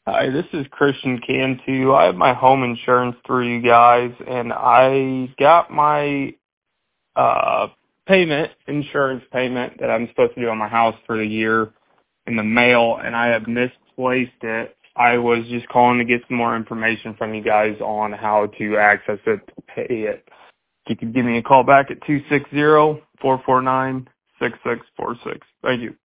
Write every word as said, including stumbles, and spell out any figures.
Hi, this is Christian Cantu. I have my home insurance through you guys, and I got my uh payment, insurance payment that I'm supposed to do on my house for the year in the mail, and I have misplaced it. I was just calling to get some more information from you guys on how to access it to pay it. You can give me a call back at two six zero, four four nine, six six four six. Thank you.